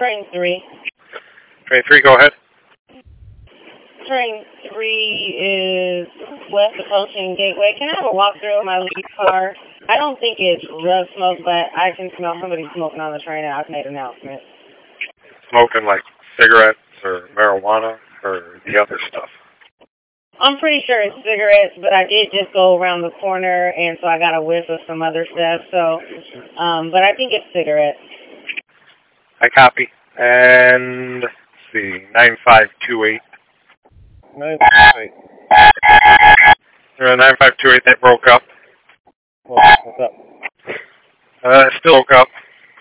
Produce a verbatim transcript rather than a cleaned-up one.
Train three. Train three, go ahead. Train three is west approaching Gateway. Can I have a walkthrough of my lead car? I don't think it's drug smoke, but I can smell somebody smoking on the train, and I've made an announcement. Smoking like cigarettes or marijuana or the other stuff? I'm pretty sure it's cigarettes, but I did just go around the corner, and so I got a whiff of some other stuff. So, um, but I think it's cigarettes. I copy. And let's see, nine five two eight. nine five two eight. Uh, nine five two eight, that broke up. What's up? Uh, it still broke up.